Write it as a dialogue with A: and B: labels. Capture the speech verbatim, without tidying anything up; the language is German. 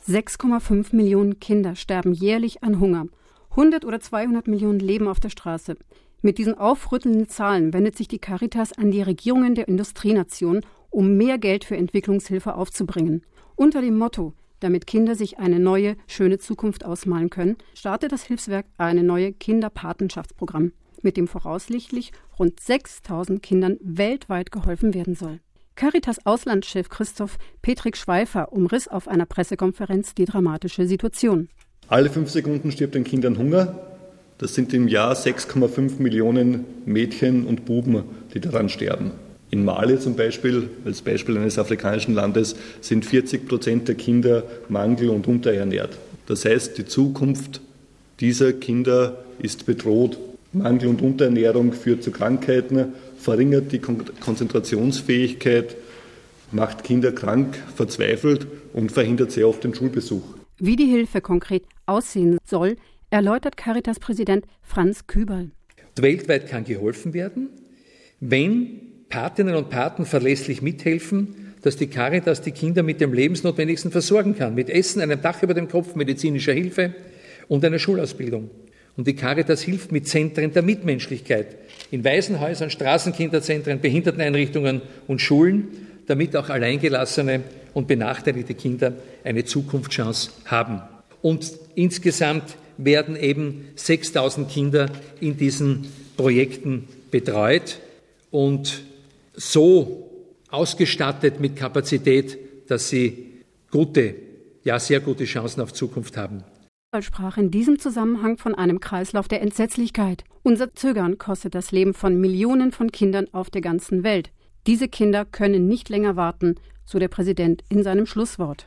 A: sechs Komma fünf Millionen Kinder sterben jährlich an Hunger. hundert oder zweihundert Millionen leben auf der Straße. Mit diesen aufrüttelnden Zahlen wendet sich die Caritas an die Regierungen der Industrienationen, um mehr Geld für Entwicklungshilfe aufzubringen. Unter dem Motto, damit Kinder sich eine neue, schöne Zukunft ausmalen können, startet das Hilfswerk eine neue Kinderpatenschaftsprogramm, mit dem voraussichtlich rund sechstausend Kindern weltweit geholfen werden soll. Caritas Auslandschef Christoph Petrik-Schweifer umriss auf einer Pressekonferenz die dramatische Situation.
B: Alle fünf Sekunden stirbt ein Kind an Hunger. Das sind im Jahr sechs Komma fünf Millionen Mädchen und Buben, die daran sterben. In Mali zum Beispiel, als Beispiel eines afrikanischen Landes, sind vierzig Prozent der Kinder mangel- und unterernährt. Das heißt, die Zukunft dieser Kinder ist bedroht. Mangel- und Unterernährung führt zu Krankheiten, verringert die Konzentrationsfähigkeit, macht Kinder krank, verzweifelt und verhindert sehr oft den Schulbesuch.
A: Wie die Hilfe konkret aussehen soll, erläutert Caritas-Präsident Franz Küberl.
C: Weltweit kann geholfen werden, wenn Patinnen und Paten verlässlich mithelfen, dass die Caritas die Kinder mit dem Lebensnotwendigsten versorgen kann. Mit Essen, einem Dach über dem Kopf, medizinischer Hilfe und einer Schulausbildung. Und die Caritas hilft mit Zentren der Mitmenschlichkeit in Waisenhäusern, Straßenkinderzentren, Behinderteneinrichtungen und Schulen, damit auch alleingelassene und benachteiligte Kinder eine Zukunftschance haben. Und insgesamt werden eben sechstausend Kinder in diesen Projekten betreut und so ausgestattet mit Kapazität, dass sie gute, ja sehr gute Chancen auf Zukunft haben.
A: Er sprach in diesem Zusammenhang von einem Kreislauf der Entsetzlichkeit. Unser Zögern kostet das Leben von Millionen von Kindern auf der ganzen Welt. Diese Kinder können nicht länger warten, so der Präsident in seinem Schlusswort.